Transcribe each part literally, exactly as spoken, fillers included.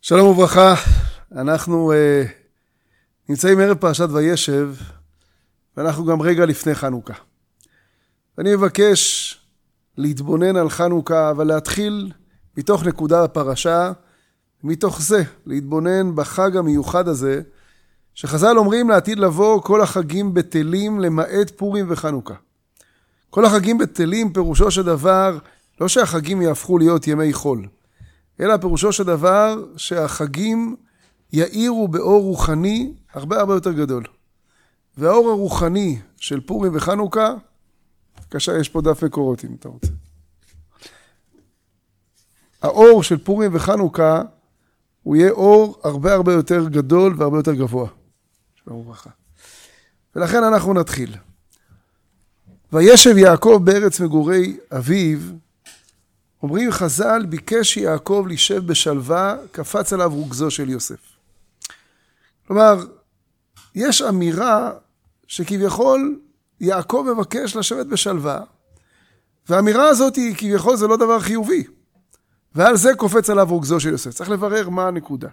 שלום וברכה, אנחנו uh, נמצאים ערב פרשת וישב, ואנחנו גם רגע לפני חנוכה. ואני מבקש להתבונן על חנוכה, אבל להתחיל מתוך נקודה הפרשה, מתוך זה להתבונן בחג המיוחד הזה, שחז"ל אומרים לעתיד לבוא כל החגים בטלים למעט פורים וחנוכה. כל החגים בטלים פירושו של דבר, לא שהחגים יהפכו להיות ימי חול, אלא פירושו של דבר שהחגים יאירו באור רוחני הרבה הרבה יותר גדול. והאור הרוחני של פורים וחנוכה, קשה, יש פה דף מקורות אם אתה רוצה. האור של פורים וחנוכה הוא יהיה אור הרבה הרבה יותר גדול והרבה יותר גבוה. שלום וברכה. ולכן אנחנו נתחיל. וישב יעקב בארץ מגורי אביו, אומרים חז"ל, ביקש יעקב לישב בשלווה, קפץ עליו רוגזו של יוסף. כלומר, יש אמירה שכביכול יעקב מבקש לשבת בשלווה, והאמירה הזאת היא כביכול זה לא דבר חיובי, ועל זה קופץ עליו רוגזו של יוסף. צריך לברר מה הנקודה.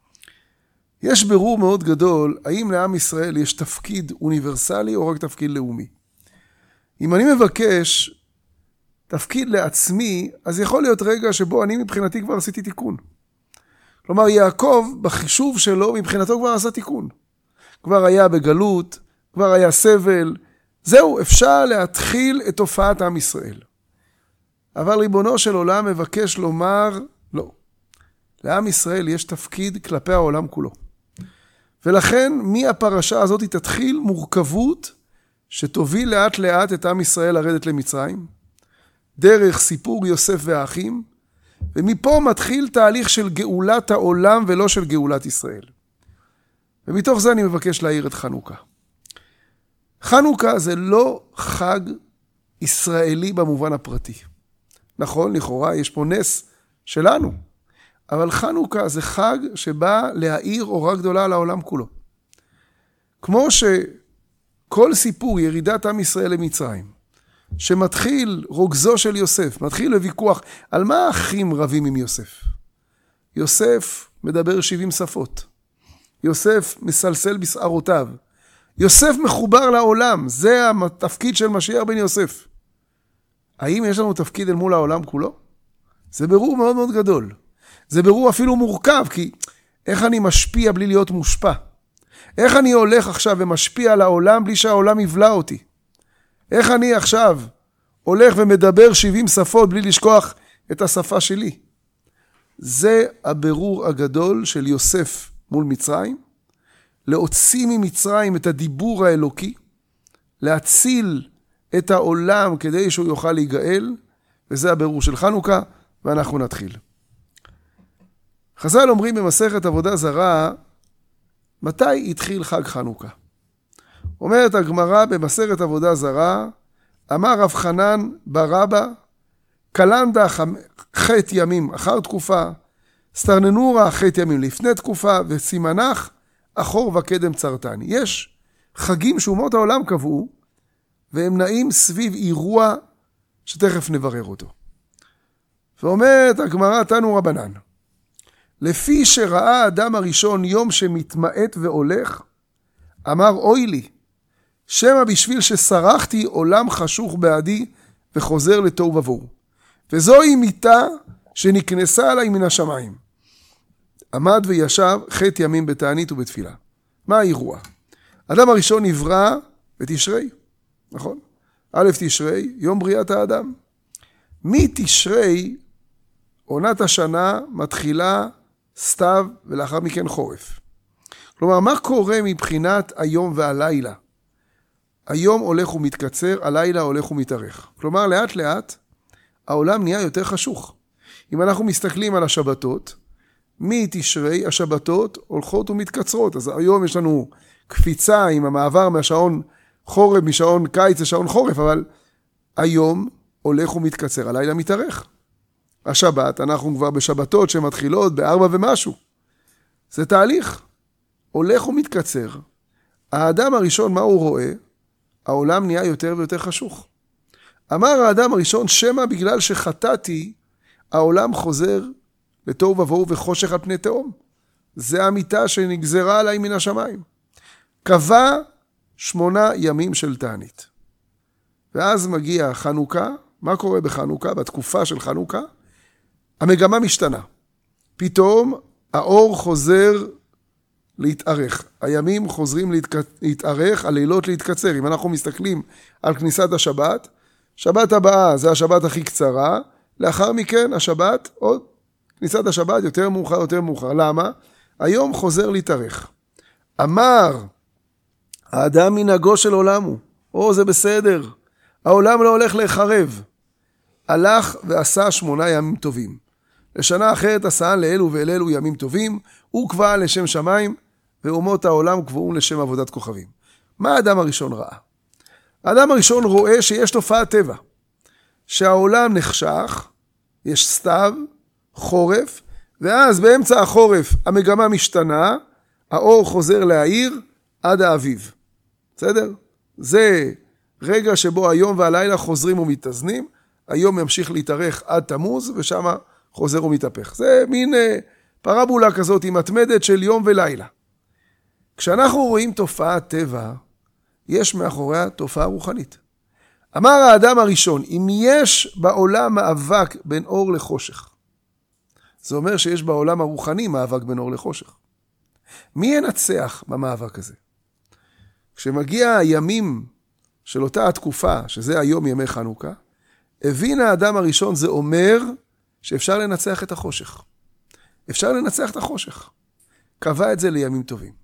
יש ברור מאוד גדול, האם לעם ישראל יש תפקיד אוניברסלי או רק תפקיד לאומי. אם אני מבקש תפקיד לעצמי, אז יכול להיות רגע שבו אני מבחינתי כבר עשיתי תיקון. כלומר, יעקב בחישוב שלו מבחינתו כבר עשה תיקון. כבר היה בגלות, כבר היה סבל. זהו, אפשר להתחיל את תופעת עם ישראל. אבל ריבונו של עולם מבקש לומר, לא. לעם ישראל יש תפקיד כלפי העולם כולו. ולכן, מהפרשה הזאת תתחיל מורכבות שתוביל לאט לאט את עם ישראל לרדת למצרים. דרך סיפור יוסף והאחים, ומפה מתחיל תהליך של גאולת העולם ולא של גאולת ישראל. ומתוך זה אני מבקש להעיר את חנוכה. חנוכה זה לא חג ישראלי במובן הפרטי. נכון, לכאורה יש פה נס שלנו, אבל חנוכה זה חג שבא להאיר אורה גדולה לעולם כולו. כמו שכל סיפור ירידת עם ישראל למצרים, שמתחיל רוגזו של יוסף, מתחיל לוויכוח, על מה האחים רבים עם יוסף? יוסף מדבר שבעים שפות. יוסף מסלסל בשערותיו. יוסף מחובר לעולם, זה התפקיד של משיח בן יוסף. האם יש לנו תפקיד אל מול העולם כולו? זה ברור מאוד מאוד גדול. זה ברור אפילו מורכב, כי איך אני משפיע בלי להיות מושפע? איך אני הולך עכשיו ומשפיע על העולם בלי שהעולם יבלע אותי? איך אני עכשיו הולך ומדבר שבעים שפות בלי לשכוח את השפה שלי? זה הבירור הגדול של יוסף מול מצרים, להוציא ממצרים את הדיבור האלוקי, להציל את העולם כדי שהוא יוכל להיגאל, וזה הבירור של חנוכה, ואנחנו נתחיל. חז"ל אומרים במסכת עבודה זרה, מתי התחיל חג חנוכה? אומרת הגמרא במסכת עבודה זרה, אמר רב חנן בר אבא, קלנדה ח' ימים אחר תקופה, סטרננורה ח' ימים לפני תקופה, וסימנך אחור וקדם צרתני. יש חגים שאומות העולם קבעו, והם נעים סביב אירוע שתכף נברר אותו. ואומרת הגמרא תנו רבנן, לפי שראה האדם הראשון יום שמתמעט והולך, אמר אוי לי, שמה בשביל ששרחתי עולם חשוך בעדי וחוזר לתוהו ובוהו. וזוהי מיטה שנכנסה עליי מן השמיים. עמד וישב ח' ימים בתענית ובתפילה. מה האירוע? האדם הראשון נברא בתשרי, נכון? א' תשרי, יום בריאת האדם. מתשרי, עונת השנה מתחילה סתיו ולאחר מכן חורף. כלומר, מה קורה מבחינת היום והלילה? היום הולך ומתקצר, הלילה הולך ומתארך. כלומר, לאט לאט, העולם נהיה יותר חשוך. אם אנחנו מסתכלים על השבתות, מתשרי השבתות הולכות ומתקצרות. אז היום יש לנו קפיצה עם המעבר מהשעון חורף, משעון קיץ לשעון חורף, אבל היום הולך ומתקצר, הלילה מתארך. השבת, אנחנו כבר בשבתות שמתחילות בארבע ומשהו. זה תהליך. הולך ומתקצר. האדם הראשון, מה הוא רואה? העולם נהיה יותר ויותר חשוך. אמר האדם הראשון, שמה בגלל שחטאתי, העולם חוזר לתוהו ובוהו וחושך על פני תהום. זה המיטה שנגזרה עליי מן השמיים. קבע שמונה ימים של תענית. ואז מגיע חנוכה. מה קורה בחנוכה? בתקופה של חנוכה, המגמה משתנה. פתאום האור חוזר להתארך. הימים חוזרים להתארך, הלילות להתקצר. אם אנחנו מסתכלים על כניסת השבת, שבת הבאה זה השבת הכי קצרה, לאחר מכן השבת, עוד כניסת השבת יותר מאוחר, יותר מאוחר. למה? היום חוזר להתארך. אמר, האדם מנהגו של עולם הוא. או, זה בסדר. העולם לא הולך להיחרב. הלך ועשה שמונה ימים טובים. לשנה אחרת עשה לאלו ואלו ימים טובים, הוא קבע לשם שמיים, ואומות העולם קבעו לשם עבודת כוכבים. מה האדם הראשון ראה? האדם הראשון רואה שיש תופעת טבע, שהעולם נחשך, יש סתיו, חורף, ואז באמצע החורף המגמה משתנה, האור חוזר להאיר עד האביב. בסדר? זה רגע שבו היום והלילה חוזרים ומתאזנים, היום ימשיך להתארך עד תמוז, ושם חוזר ומתהפך. זה מין פרבולה כזאת עם מתמדת של יום ולילה. כשאנחנו רואים תופעת טבע, יש מאחוריה תופעה רוחנית. אמר האדם הראשון, אם יש בעולם מאבק בין אור לחושך, זה אומר שיש בעולם הרוחני מאבק בין אור לחושך. מי ינצח במאבק הזה? כשמגיע הימים של אותה התקופה, שזה היום ימי חנוכה, הבין האדם הראשון, זה אומר שאפשר לנצח את החושך. אפשר לנצח את החושך. קבע את זה לימים טובים.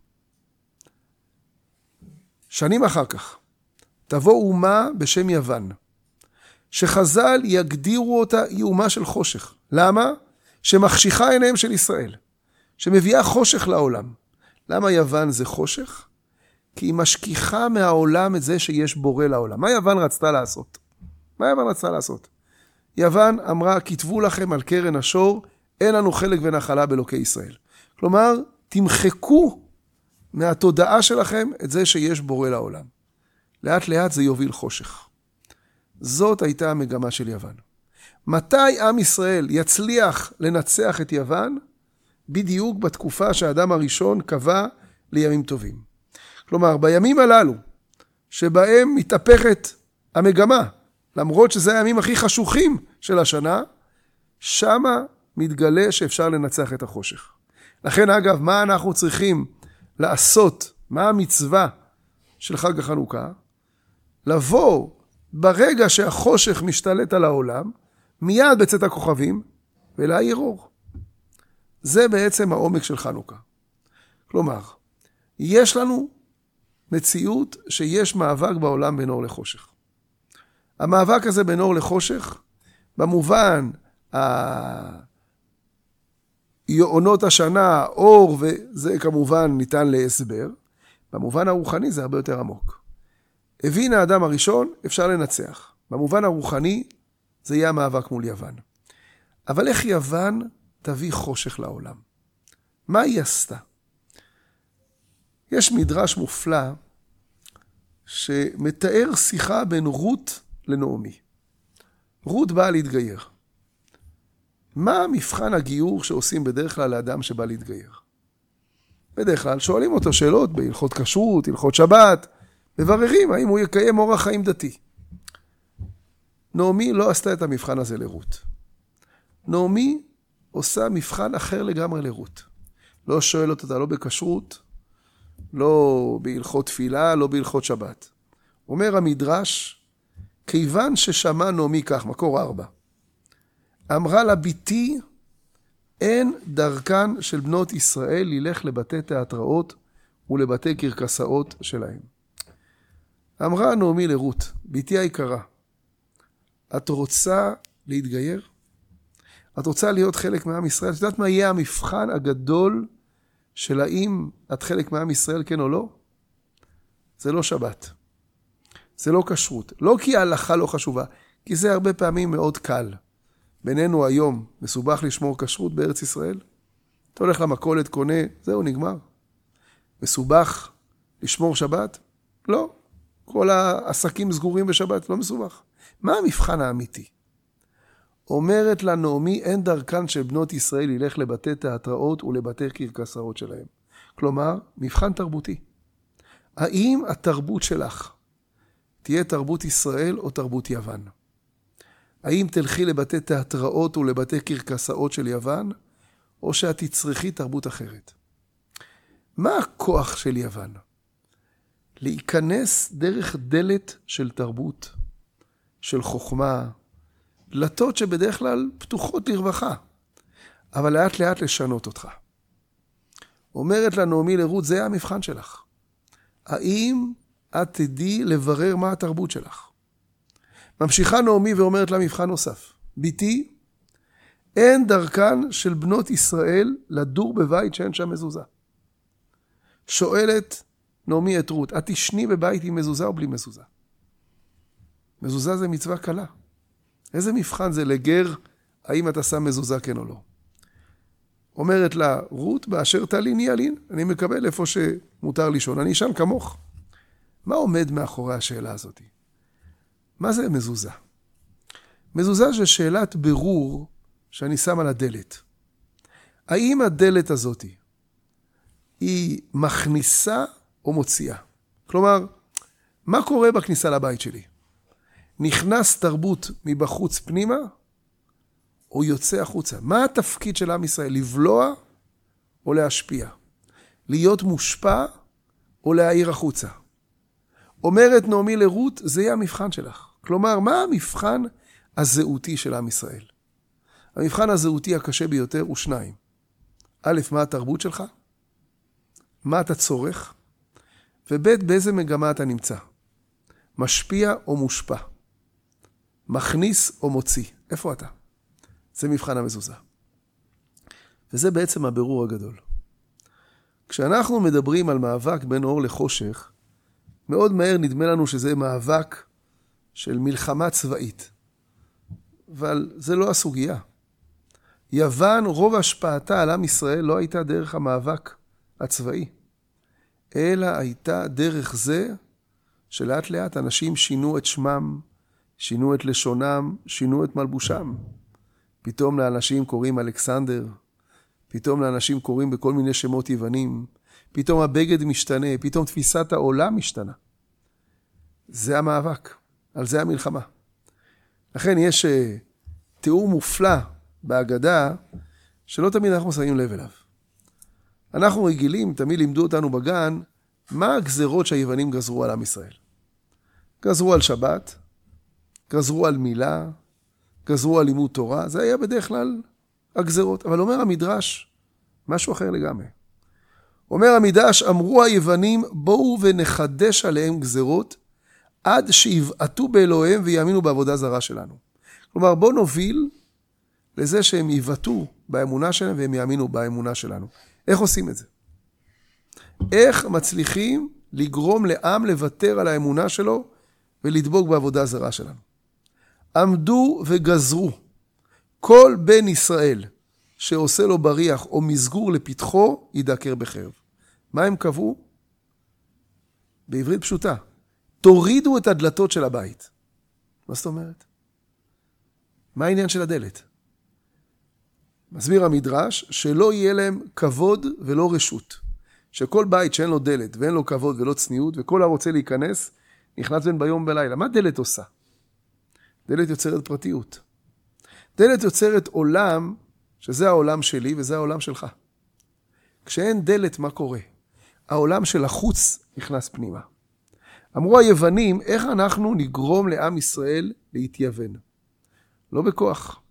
שנים אחר כך, תבוא אומה בשם יוון, שחז"ל יגדירו אותה היא אומה של חושך. למה? שמחשיכה עיניהם של ישראל, שמביאה חושך לעולם. למה יוון זה חושך? כי היא משכיחה מהעולם את זה שיש בורא לעולם. מה יוון רצתה לעשות? מה יוון רצתה לעשות? יוון אמרה, כתבו לכם על קרן השור, אין לנו חלק ונחלה באלוקי ישראל. כלומר, תמחקו מהתודעה שלכם את זה שיש בורא לעולם. לאט לאט זה יוביל חושך. זאת הייתה המגמה של יוון. מתי עם ישראל יצליח לנצח את יוון? בדיוק בתקופה שהאדם הראשון קבע לימים טובים. כלומר, בימים הללו, שבהם מתהפכת המגמה, למרות שזה הימים הכי חשוכים של השנה, שמה מתגלה שאפשר לנצח את החושך. לכן, אגב, מה אנחנו צריכים לעשות? מה המצווה של חג החנוכה? לבוא ברגע שהחושך משתלט על העולם, מיד בצאת הכוכבים, ולהאיר אור. זה בעצם העומק של חנוכה. כלומר, יש לנו מציאות שיש מאבק בעולם בין אור לחושך. המאבק הזה בין אור לחושך, במובן עונות השנה, אור, וזה כמובן ניתן להסבר, במובן הרוחני זה הרבה יותר עמוק. הבין האדם הראשון, אפשר לנצח. במובן הרוחני, זה יהיה המאבק מול יוון. אבל איך יוון תביא חושך לעולם? מה היא עשתה? יש מדרש מופלא שמתאר שיחה בין רות לנעמי. רות באה להתגייר. מה מבחן הגיור שעושים בדרך כלל לאדם שבא להתגייר? בדרך כלל שואלים אותו שאלות בהלכות כשרות, הלכות שבת, מבררים האם הוא יקיים אורח חיים דתי. נעמי לא עשתה את המבחן הזה לרות. נעמי עושה מבחן אחר לגמרי לרות. לא שואלת אותה לא בכשרות, לא בהלכות תפילה, לא בהלכות שבת. אומר המדרש, כיוון ששמע נעמי כך, מקור ארבע, אמרה לה, ביתי, אין דרכן של בנות ישראל ללך לבתי תיאטראות ולבתי קרקסאות שלהם. אמרה נעמי לרות, ביתי היקרה, את רוצה להתגייר? את רוצה להיות חלק מעם ישראל? את יודעת מה יהיה המבחן הגדול של האם את חלק מעם ישראל, כן או לא? זה לא שבת. זה לא כשרות. לא כי ההלכה לא חשובה, כי זה הרבה פעמים מאוד קל. בינינו היום מסובך לשמור כשרות בארץ ישראל. אתה הולך למכולת, קונה, זהו, נגמר. מסובך לשמור שבת? לא. כל העסקים סגורים בשבת, לא מסובך. מה המבחן האמיתי? אומרת לה נעמי, אין דרכן של בנות ישראל ילך לבתי תיאטראות ולבתי קרקסאות שלהם. כלומר, מבחן תרבותי. האם התרבות שלך תהיה תרבות ישראל או תרבות יוון? האם תלכי לבתי תיאטראות ולבתי קרקסאות של יוון, או שאת תצרכי תרבות אחרת? מה הכוח של יוון? להיכנס דרך דלת של תרבות, של חוכמה, דלתות שבדרך כלל פתוחות לרווחה, אבל לאט לאט לשנות אותך. אומרת לה נעמי לרות, זה המבחן שלך. האם את תדעי לברר מה התרבות שלך? ממשיכה נעמי ואומרת לה מבחן נוסף. ביתי, אין דרכן של בנות ישראל לדור בבית שאין שם מזוזה. שואלת נעמי את רות, את תשני בבית עם מזוזה או בלי מזוזה? מזוזה זה מצווה קלה. איזה מבחן זה לגר, האם אתה שם מזוזה כן או לא? אומרת לה רות, באשר תליני ילין, אני מקבל איפה שמותר לישון, אני אשן כמוך. מה עומד מאחורי השאלה הזאת? מה זה מזוזה? מזוזה זה שאלת ברור שאני שם על הדלת. האם הדלת הזאת היא מכניסה או מוציאה? כלומר, מה קורה בכניסה לבית שלי? נכנס תרבות מבחוץ פנימה או יוצא החוצה? מה התפקיד של עם ישראל? לבלוע או להשפיע? להיות מושפע או להעיר החוצה? אומרת נעמי לרות, זה יהיה המבחן שלך. כלומר, מה המבחן הזהותי של עם ישראל? המבחן הזהותי הקשה ביותר הוא שניים. א', מה התרבות שלך? מה אתה צורך? וב', באיזה מגמה אתה נמצא? משפיע או מושפע? מכניס או מוציא? איפה אתה? זה מבחן המזוזה. וזה בעצם הבירור הגדול. כשאנחנו מדברים על מאבק בין אור לחושך, מאוד מהר נדמה לנו שזה מאבק של מלחמה צבאית. אבל זה לא הסוגיה. יוון, רוב השפעתה על עם ישראל לא הייתה דרך המאבק הצבאי, אלא הייתה דרך זה שלאט לאט אנשים שינו את שמם, שינו את לשונם, שינו את מלבושם. פתאום לאנשים קוראים אלכסנדר, פתאום לאנשים קוראים בכל מיני שמות יוונים, פתאום הבגד משתנה, פתאום תפיסת העולם משתנה. זה המאבק, על זה המלחמה. לכן יש תיאור מופלא בהגדה, שלא תמיד אנחנו שמים לב אליו. אנחנו רגילים, תמיד לימדו אותנו בגן, מה הגזרות שהיוונים גזרו על עם ישראל. גזרו על שבת, גזרו על מילה, גזרו על לימוד תורה, זה היה בדרך כלל הגזרות. אבל אומר המדרש, משהו אחר לגמרי. אומר המדרש, אמרו היוונים, בואו ונחדש עליהם גזרות, עד שיבעטו באלוהיהם ויאמינו בעבודה זרה שלנו. כלומר, בואו נוביל לזה שהם יבעטו באמונה שלהם והם יאמינו באמונה שלנו. איך עושים את זה? איך מצליחים לגרום לעם לוותר על האמונה שלו ולדבוק בעבודה זרה שלנו? עמדו וגזרו. כל בן ישראל שעושה לו בריח או מסגור לפתחו ידקר בחרב. מה הם קבעו? בעברית פשוטה. תורידו את הדלתות של הבית. מה זאת אומרת? מה העניין של הדלת? מסביר המדרש שלא יהיה להם כבוד ולא רשות. שכל בית שאין לו דלת ואין לו כבוד ולא צניעות, וכל הרוצה להיכנס, נכנס בין ביום בלילה. מה דלת עושה? דלת יוצרת פרטיות. דלת יוצרת עולם, שזה העולם שלי וזה העולם שלך. כשאין דלת, מה קורה? העולם של החוץ נכנס פנימה. אמרו היוונים, איך אנחנו נגרום לעם ישראל להתייוון? לא בכוח.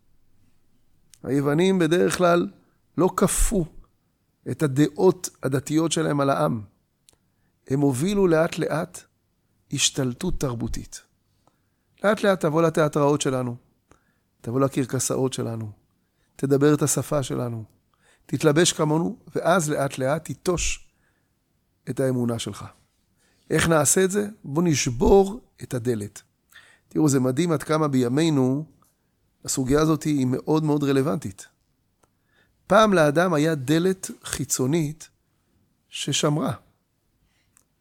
היוונים בדרך כלל לא כפו את הדעות הדתיות שלהם על העם. הם הובילו לאט לאט השתלטות תרבותית. לאט לאט תבוא לתיאטראות שלנו, תבוא לקרקסאות שלנו, תדבר את השפה שלנו, תתלבש כמונו, ואז לאט לאט תיטוש את האמונה שלך. איך נעשה את זה? בוא נשבור את הדלת. תראו, זה מדהים עד כמה בימינו הסוגיה הזאת היא מאוד מאוד רלוונטית. פעם לאדם היה דלת חיצונית ששמרה.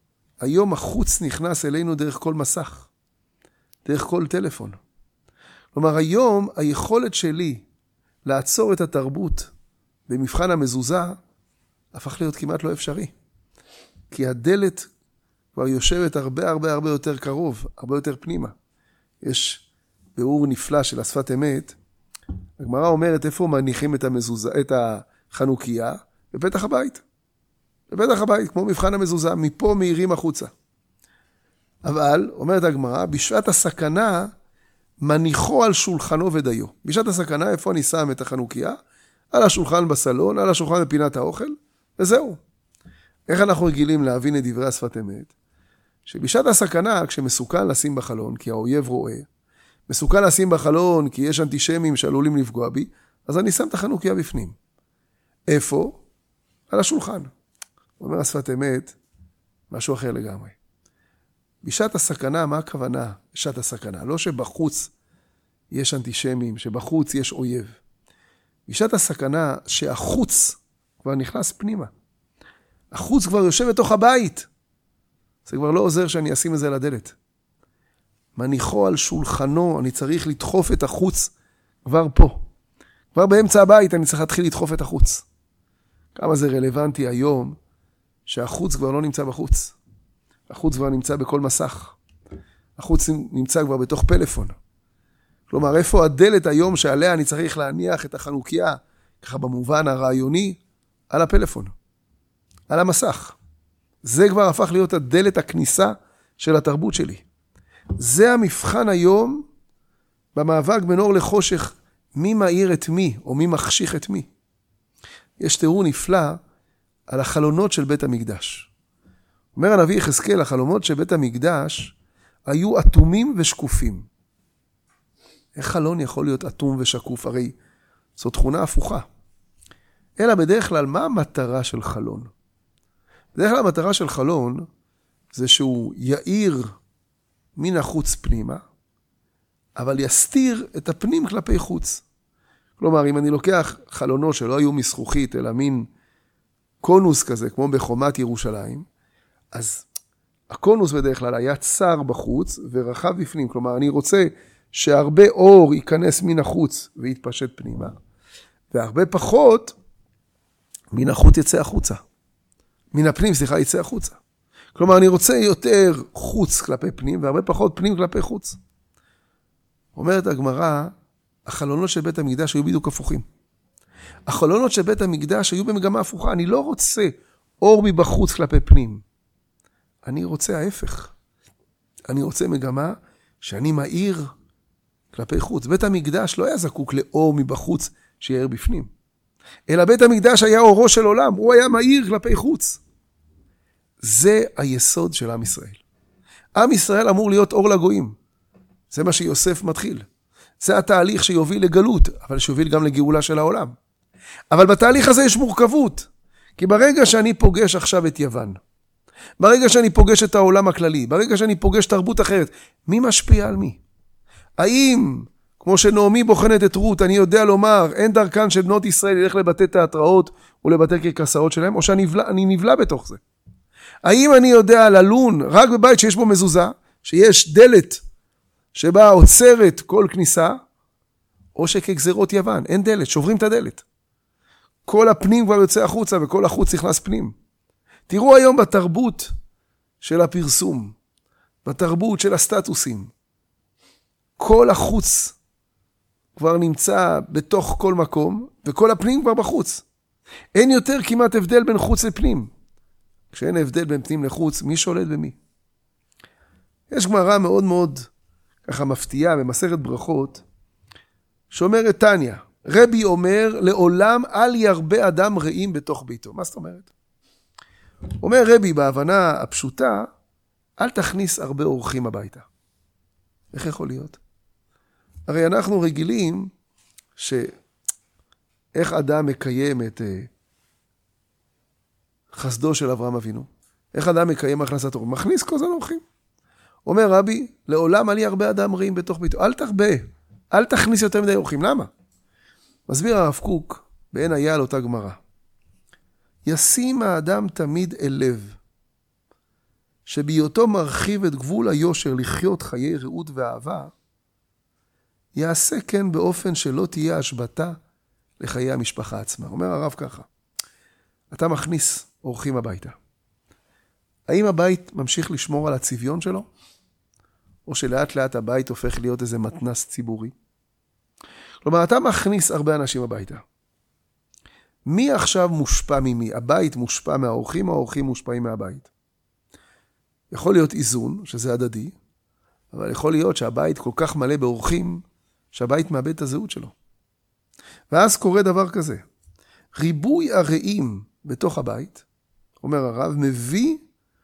היום החוץ נכנס אלינו דרך כל מסך, דרך כל טלפון. כלומר, היום היכולת שלי לעצור את התרבות במבחן המזוזה, הפך להיות כמעט לא אפשרי. כי הדלת כבר יושבת הרבה הרבה הרבה יותר קרוב, הרבה יותר פנימה. יש ביאור נפלא של השפת אמת, הגמרא אומרת איפה מניחים את המזוזה, את החנוכיה? בפתח הבית. בפתח הבית, כמו מבחן המזוזה, מפה מהירים החוצה. אבל, אומרת הגמרא, בשעת הסכנה, מניחו על שולחנו ודיו. בשעת הסכנה, איפה אני שם את החנוכיה? על השולחן בסלון, על השולחן בפינת האוכל, וזהו. איך אנחנו רגילים להבין את דברי השפת אמת? שבשעת הסכנה, כשמסוכן לשים בחלון, כי האויב רואה, מסוכן לשים בחלון, כי יש אנטישמים שעלולים לפגוע בי, אז אני שם את החנוכיה בפנים. איפה? על השולחן. אומר השפת אמת, משהו אחר לגמרי. בשעת הסכנה, מה הכוונה? בשעת הסכנה. לא שבחוץ יש אנטישמים, שבחוץ יש אויב. בשעת הסכנה, שהחוץ כבר נכנס פנימה. החוץ כבר יושב בתוך הבית. זה כבר לא עוזר שאני אשים את זה לדלת. מניחו על שולחנו, אני צריך לדחוף את החוץ כבר פה. כבר באמצע הבית אני צריך להתחיל לדחוף את החוץ. כמה זה רלוונטי היום שהחוץ כבר לא נמצא בחוץ. החוץ כבר נמצא בכל מסך. החוץ נמצא כבר בתוך פלאפון. כלומר, איפה הדלת היום שעליה אני צריך להניח את החנוכיה, ככה במובן הרעיוני, על הפלאפון, על המסך. זה כבר הפך להיות הדלת הכניסה של התרבות שלי. זה המבחן היום במאבק בין אור לחושך, מי מאיר את מי, או מי מחשיך את מי. יש תיאור נפלא על החלונות של בית המקדש. אומר הנביא יחזקאל, החלומות של בית המקדש היו אטומים ושקופים. איך חלון יכול להיות אטום ושקוף? הרי זו תכונה הפוכה. אלא בדרך כלל, מה המטרה של חלון? בדרך כלל המטרה של חלון זה שהוא יאיר מן החוץ פנימה, אבל יסתיר את הפנים כלפי חוץ. כלומר, אם אני לוקח חלונות שלא היו מזכוכית, אלא מין קונוס כזה, כמו בחומת ירושלים, אז הקונוס בדרך כלל היה צר בחוץ ורחב בפנים. כלומר, אני רוצה שהרבה אור ייכנס מן החוץ ויתפשט פנימה, והרבה פחות מן החוץ יצא החוצה. מן הפנים, סליחה, יצא החוצה. כלומר, אני רוצה יותר חוץ כלפי פנים, והרבה פחות פנים כלפי חוץ. אומרת הגמרא, החלונות של בית המקדש היו בדיוק הפוכים. החלונות של בית המקדש היו במגמה הפוכה. אני לא רוצה אור מבחוץ כלפי פנים. אני רוצה ההפך. אני רוצה מגמה שאני מאיר כלפי חוץ. בית המקדש לא היה זקוק לאור מבחוץ שיעיר בפנים. אלא בית המקדש היה אורו של עולם. הוא היה מאיר כלפי חוץ. זה היסוד של עם ישראל. עם ישראל אמור להיות אור לגויים. זה מה שיוסף מתחיל. זה התהליך שיוביל לגלות, אבל שיוביל גם לגאולה של העולם. אבל בתהליך הזה יש מורכבות. כי ברגע שאני פוגש עכשיו את יוון, ברגע שאני פוגש את העולם הכללי, ברגע שאני פוגש תרבות אחרת, מי משפיע על מי? האם, כמו שנעמי בוחנת את רות, אני יודע לומר, אין דרכן של בנות ישראל ילך לבתי תיאטראות ולבתי קרקסאות שלהם, או שאני נבלה, נבלה בתוך זה? האם אני יודע ללון רק בבית שיש בו מזוזה, שיש דלת שבה עוצרת כל כניסה, או שכגזרות יוון, אין דלת, שוברים את הדלת. כל הפנים כבר יוצא החוצה וכל החוץ נכנס פנים. תראו היום בתרבות של הפרסום, בתרבות של הסטטוסים, כל החוץ כבר נמצא בתוך כל מקום, וכל הפנים כבר בחוץ. אין יותר כמעט הבדל בין חוץ לפנים. כשאין הבדל בין פנים לחוץ, מי שולט במי? יש גמרא מאוד מאוד ככה מפתיעה במסכת ברכות, שאומרת תניה, רבי אומר, לעולם אל ירבה אדם רעים בתוך ביתו. מה זאת אומרת? אומר רבי בהבנה הפשוטה, אל תכניס הרבה אורחים הביתה. איך יכול להיות? הרי אנחנו רגילים שאיך אדם מקיים את חסדו של אברהם אבינו? איך אדם מקיים הכנסת אורחים? מכניס כל זמן אורחים. אומר רבי, לעולם אל ירבה אדם רעים בתוך ביתו. אל תרבה, אל תכניס יותר מדי אורחים. למה? מסביר הרב קוק, בעין היה על אותה גמרא. ישים האדם תמיד אל לב, שבהיותו מרחיב את גבול היושר לחיות חיי רעות ואהבה, יעשה כן באופן שלא תהיה השבתה לחיי המשפחה עצמה. אומר הרב ככה, אתה מכניס אורחים הביתה. האם הבית ממשיך לשמור על הצביון שלו? או שלאט לאט הבית הופך להיות איזה מתנס ציבורי? כלומר, אתה מכניס הרבה אנשים הביתה. מי עכשיו מושפע ממי? הבית מושפע מהאורחים, האורחים מושפעים מהבית. יכול להיות איזון, שזה הדדי, אבל יכול להיות שהבית כל כך מלא באורחים, שהבית מאבד את הזהות שלו. ואז קורה דבר כזה. ריבוי הרעים בתוך הבית, אומר הרב, מביא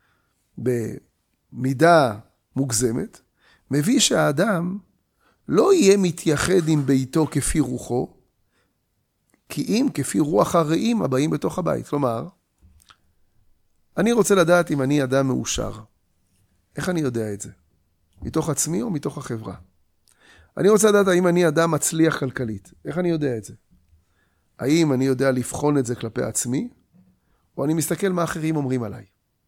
במידה מוגזמת, מביא שהאדם לא יהיה מתייחד עם ביתו כפי רוחו, כי אם כפי רוח הרעים הבאים בתוך הבית. כלומר, אני רוצה לדעת אם אני אדם מאושר. איך אני יודע את זה? מתוך עצמי או מתוך החברה? אני רוצה לדעת האם אני אדם מצליח כלכלית. איך אני יודע את זה? האם אני יודע לבחון את זה כלפי עצמי, או אני מסתכל מה אחרים אומרים עליי?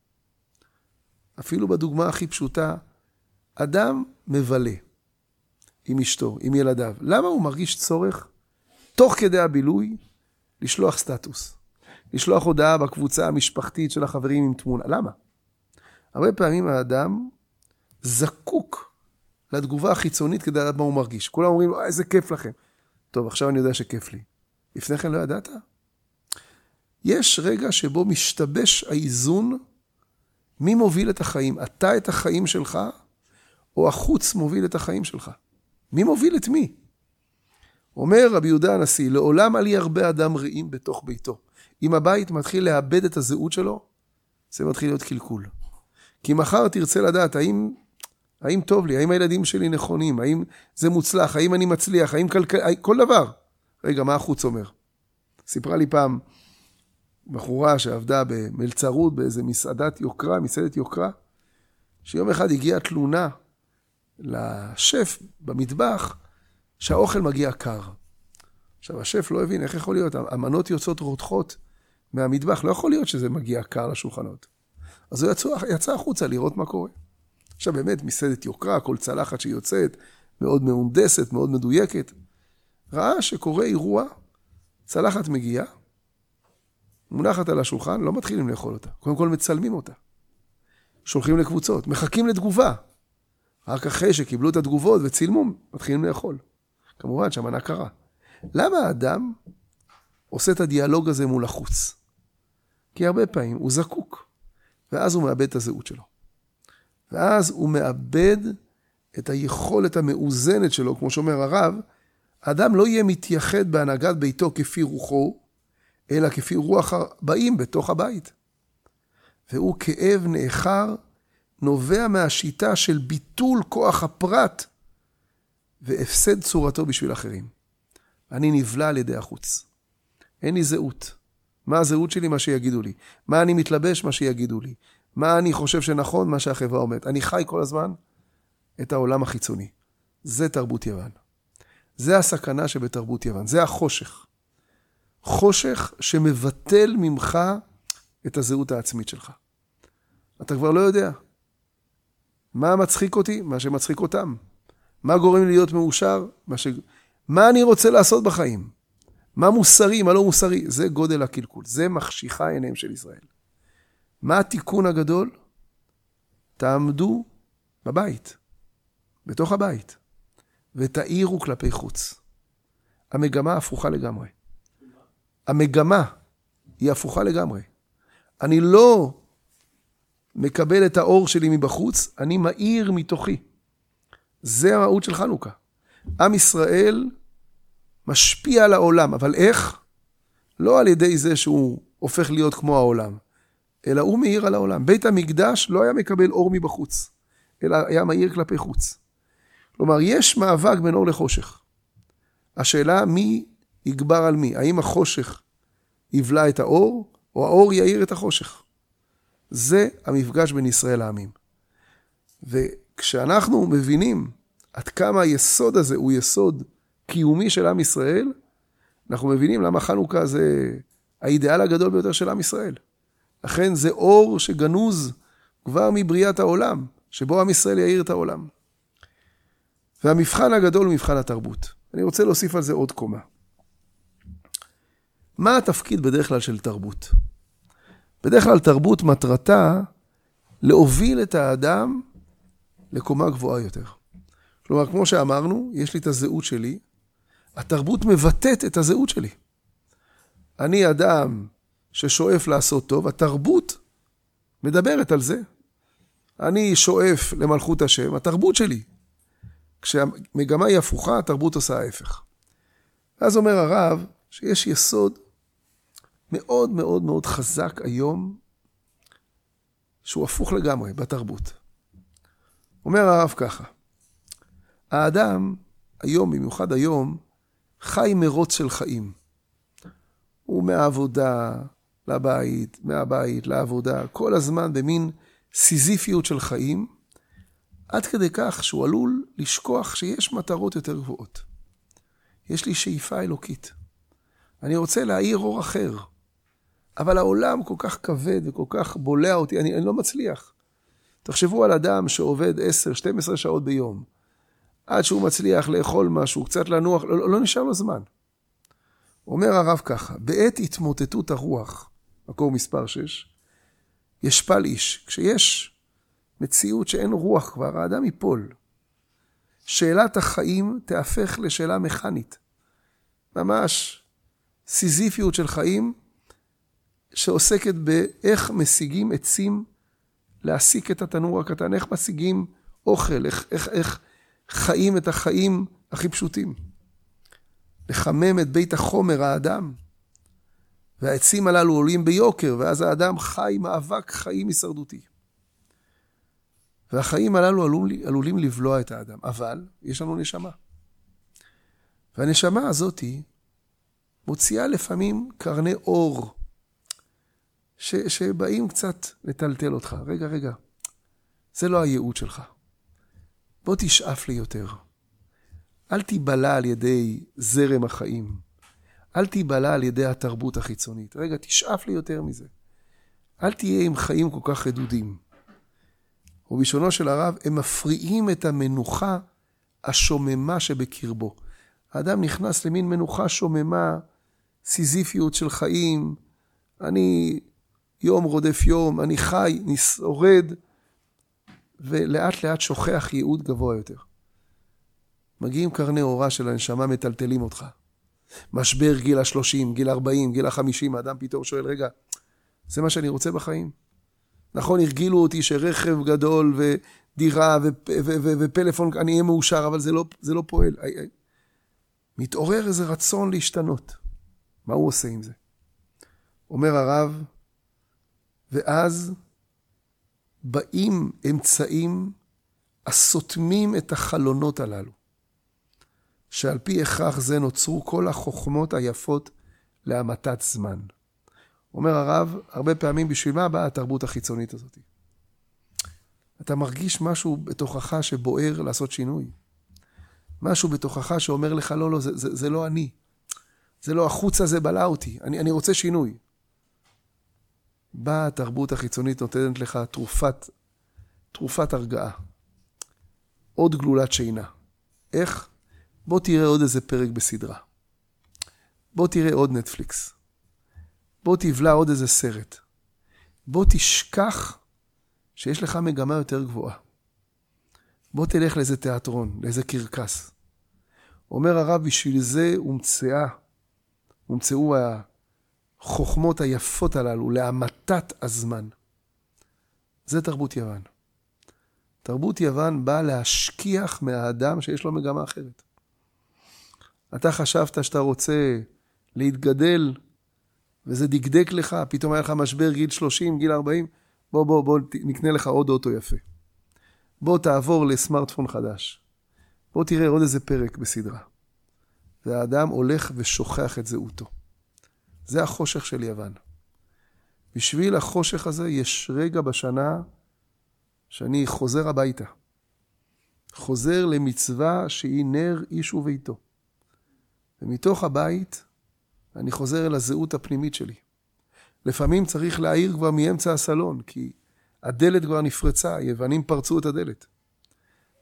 אפילו בדוגמה הכי פשוטה, אדם מבלה עם אשתו, עם ילדיו. למה הוא מרגיש צורך, תוך כדי הבילוי, לשלוח סטטוס? לשלוח הודעה בקבוצה המשפחתית של החברים עם תמונה. למה? הרבה פעמים האדם זקוק לתגובה החיצונית כדי לדעת מה הוא מרגיש. כולם אומרים לו, איזה כיף לכם. טוב, עכשיו אני יודע שכיף לי. לפני כן לא ידעת? יש רגע שבו משתבש האיזון, מי מוביל את החיים? אתה את החיים שלך, או החוץ מוביל את החיים שלך? מי מוביל את מי? אומר רבי יהודה הנשיא, לעולם אל ירבה אדם רעים בתוך ביתו. אם הבית מתחיל לאבד את הזהות שלו, זה מתחיל להיות קלקול. כי מחר תרצה לדעת, האם, האם טוב לי, האם הילדים שלי נכונים, האם זה מוצלח, האם אני מצליח, האם כלכל, כל דבר. רגע, מה החוץ אומר? סיפרה לי פעם בחורה שעבדה במלצרות, באיזה מסעדת יוקרה, מסעדת יוקרה, שיום אחד הגיעה תלונה לשף במטבח, שהאוכל מגיע קר. עכשיו, השף לא הבין איך יכול להיות, המנות יוצאות רותחות מהמטבח, לא יכול להיות שזה מגיע קר לשולחנות. אז הוא יצא, יצא החוצה לראות מה קורה. עכשיו באמת, מסעדת יוקרה, כל צלחת שיוצאת, מאוד מהונדסת, מאוד מדויקת. ראה שקורה אירוע, צלחת מגיעה, מונחת על השולחן, לא מתחילים לאכול אותה. קודם כל מצלמים אותה. שולחים לקבוצות, מחכים לתגובה. רק אחרי שקיבלו את התגובות וצילמו, מתחילים לאכול. כמובן שהמנה קרה. למה האדם עושה את הדיאלוג הזה מול החוץ? כי הרבה פעמים הוא זקוק, ואז הוא מאבד את הזהות שלו. ואז הוא מאבד את היכולת המאוזנת שלו, כמו שאומר הרב, האדם לא יהיה מתייחד בהנהגת ביתו כפי רוחו, אלא כפי רוח הבאים בתוך הבית. והוא כאב נאחר, נובע מהשיטה של ביטול כוח הפרט, והפסד צורתו בשביל אחרים. אני נבלע על ידי החוץ. אין לי זהות. מה הזהות שלי? מה שיגידו לי. מה אני מתלבש? מה שיגידו לי. מה אני חושב שנכון? מה שהחברה אומרת. אני חי כל הזמן את העולם החיצוני. זה תרבות יוון. זה הסכנה שבתרבות יוון. זה החושך. חושך שמבטל ממך את הזהות העצמית שלך. אתה כבר לא יודע. מה מצחיק אותי? מה שמצחיק אותם. מה גורם לי להיות מאושר? מה, ש... מה אני רוצה לעשות בחיים? מה מוסרי, מה לא מוסרי? זה גודל הקלקול. זה מחשיכה עיניהם של ישראל. מה התיקון הגדול? תעמדו בבית, בתוך הבית, ותאירו כלפי חוץ. המגמה הפוכה לגמרי. המגמה היא הפוכה לגמרי. אני לא מקבל את האור שלי מבחוץ, אני מאיר מתוכי. זה המהות של חנוכה. עם ישראל משפיע על העולם, אבל איך? לא על ידי זה שהוא הופך להיות כמו העולם, אלא הוא מאיר על העולם. בית המקדש לא היה מקבל אור מבחוץ, אלא היה מאיר כלפי חוץ. כלומר, יש מאבק בין אור לחושך. השאלה מי יגבר על מי? האם החושך יבלע את האור, או האור יאיר את החושך? זה המפגש בין ישראל לעמים. וכשאנחנו מבינים עד כמה היסוד הזה הוא יסוד קיומי של עם ישראל, אנחנו מבינים למה חנוכה זה האידאל הגדול ביותר של עם ישראל. לכן זה אור שגנוז כבר מבריאת העולם, שבו עם ישראל יאיר את העולם. והמבחן הגדול הוא מבחן התרבות. אני רוצה להוסיף על זה עוד קומה. מה התפקיד בדרך כלל של תרבות? בדרך כלל תרבות מטרתה להוביל את האדם לקומה גבוהה יותר. כלומר, כמו שאמרנו, יש לי את הזהות שלי, התרבות מבטאת את הזהות שלי. אני אדם ששואף לעשות טוב, התרבות מדברת על זה. אני שואף למלכות השם, התרבות שלי. כשהמגמה היא הפוכה, התרבות עושה ההפך. אז אומר הרב שיש יסוד מאוד מאוד מאוד חזק היום, שהוא הפוך לגמרי בתרבות. אומר הרב ככה, האדם היום, במיוחד היום, חי מרוץ של חיים. הוא מהעבודה לבית, מהבית לעבודה, כל הזמן במין סיזיפיות של חיים, עד כדי כך שהוא עלול לשכוח שיש מטרות יותר גבוהות. יש לי שאיפה אלוקית. אני רוצה להאיר אור אחר, אבל העולם כל כך כבד וכל כך בולע אותי, אני, אני לא מצליח. תחשבו על אדם שעובד עשר שתים עשרה שעות ביום, עד שהוא מצליח לאכול משהו, קצת לנוח, לא, לא נשאר לו זמן. אומר הרב ככה, בעת התמוטטות הרוח, מקור מספר שש, ישפל איש. כשיש מציאות שאין רוח כבר, האדם ייפול. שאלת החיים תהפך לשאלה מכנית. ממש סיזיפיות של חיים, שעוסקת באיך משיגים עצים להסיק את התנור הקטן, איך משיגים אוכל, איך, איך, איך חיים את החיים הכי פשוטים. לחמם את בית החומר האדם. והעצים הללו עולים ביוקר, ואז האדם חי מאבק חיים הישרדותי. והחיים הללו עלולים, עלולים לבלוע את האדם, אבל יש לנו נשמה. והנשמה הזאת מוציאה לפעמים קרני אור, ש, שבאים קצת לטלטל אותך. רגע, רגע, זה לא הייעוד שלך. בוא תשאף לי יותר. אל תיבלע על ידי זרם החיים. אל תיבלע על ידי התרבות החיצונית. רגע, תשאף לי יותר מזה. אל תהיה עם חיים כל כך רדודים. ובלשונו של הרב, הם מפריעים את המנוחה השוממה שבקרבו. האדם נכנס למין מנוחה שוממה, סיזיפיות של חיים. אני יום רודף יום, אני חי, נשורד, ולאט לאט שוכח ייעוד גבוה יותר. מגיעים קרני אורה של הנשמה, מטלטלים אותך. משבר גיל ה-שלושים, גיל ה-ארבעים, גיל ה-חמישים, האדם פתאום שואל, רגע, זה מה שאני רוצה בחיים? נכון, הרגילו אותי שרכב גדול ודירה ו- ו- ו- ופלאפון, אני אהיה מאושר, אבל זה לא, זה לא פועל. אי, אי. מתעורר איזה רצון להשתנות. מה הוא עושה עם זה? אומר הרב, ואז באים אמצעים הסותמים את החלונות הללו, שעל פי הכרח זה נוצרו כל החוכמות היפות להמתת זמן. אומר הרב, הרבה פעמים בשביל מה באה התרבות החיצונית הזאת? אתה מרגיש משהו בתוכך שבוער לעשות שינוי. משהו בתוכך שאומר לך, לא, לא, זה, זה, זה לא אני. זה לא החוץ הזה בלע אותי. אני, אני רוצה שינוי. באה התרבות החיצונית נותנת לך תרופת, תרופת הרגעה. עוד גלולת שינה. איך? בוא תראה עוד איזה פרק בסדרה. בוא תראה עוד נטפליקס. בוא תבלע עוד איזה סרט. בוא תשכח שיש לך מגמה יותר גבוהה. בוא תלך לאיזה תיאטרון, לאיזה קרקס. אומר הרב, בשביל זה הומצאה, הומצאו החוכמות היפות הללו, להמתת הזמן. זה תרבות יוון. תרבות יוון באה להשכיח מהאדם שיש לו מגמה אחרת. אתה חשבת שאתה רוצה להתגדל, וזה דקדק לך, פתאום היה לך משבר גיל שלושים, גיל ארבעים, בוא, בוא, בוא, נקנה לך עוד אוטו יפה. בוא תעבור לסמארטפון חדש. בוא תראה עוד איזה פרק בסדרה. והאדם הולך ושוכח את זהותו. זה החושך של יוון. בשביל החושך הזה יש רגע בשנה שאני חוזר הביתה. חוזר למצווה שהיא נר איש וביתו. ומתוך הבית אני חוזר אל הזהות הפנימית שלי. לפעמים צריך להעיר כבר מאמצע הסלון, כי הדלת כבר נפרצה, היוונים פרצו את הדלת.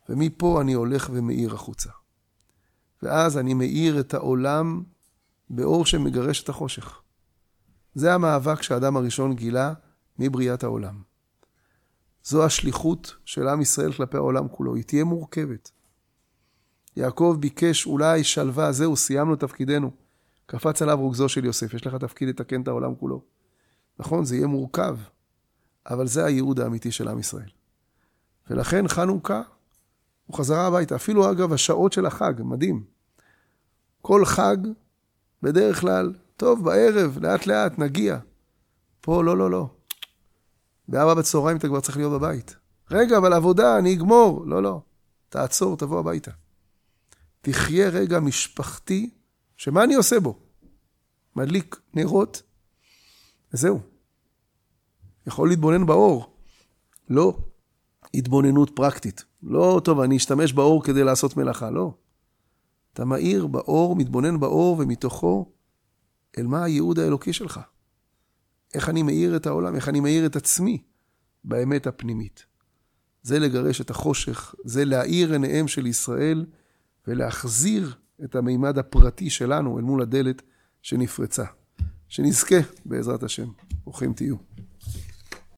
ומפה אני הולך ומאיר החוצה. ואז אני מאיר את העולם באור שמגרש את החושך. זה המאבק שהאדם הראשון גילה מבריאת העולם. זו השליחות של עם ישראל כלפי העולם כולו. היא תהיה מורכבת. יעקב ביקש אולי שלווה, זהו, סיימנו תפקידנו. קפץ עליו רוגזו של יוסף, יש לך תפקיד לתקן את העולם כולו. נכון, זה יהיה מורכב, אבל זה הייעוד האמיתי של עם ישראל. ולכן חנוכה הוא חזרה הביתה. אפילו אגב השעות של החג, מדהים. כל חג בדרך כלל, טוב, בערב, לאט לאט, נגיע. פה לא, לא, לא. בארבע בצהריים אתה כבר צריך להיות בבית. רגע, אבל עבודה, אני אגמור. לא, לא. תעצור, תבוא הביתה. תחיה רגע משפחתי, שמה אני עושה בו? מדליק נרות, וזהו. יכול להתבונן באור. לא התבוננות פרקטית. לא, טוב, אני אשתמש באור כדי לעשות מלאכה. לא. אתה מאיר באור, מתבונן באור, ומתוכו אל מה הייעוד האלוקי שלך. איך אני מאיר את העולם, איך אני מאיר את עצמי באמת הפנימית. זה לגרש את החושך, זה להאיר עיניהם של ישראל, ולהחזיר את המימד הפרטי שלנו אל מול הדלת שנפרצה. שנזכה בעזרת השם. ברוכים תהיו.